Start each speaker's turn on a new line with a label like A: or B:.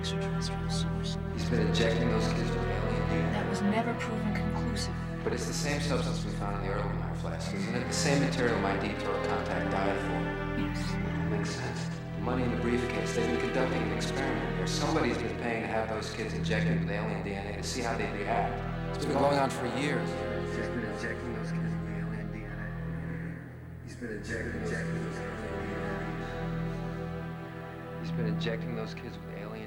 A: extraterrestrial source.
B: He's been injecting those kids with alien DNA.
A: That was never proven conclusive.
B: But it's the same substance we found in the Erlenmeyer flasks, isn't it? The same material my detour contact died for.
A: Yes.
B: That makes sense. The money in the briefcase, they've been conducting an experiment here. Somebody's been paying to have those kids injected with alien DNA to see how they react. It's been going on for years. He's been injecting those kids with alien DNA. He's been injecting those kids with alien DNA. He's been injecting those kids with alien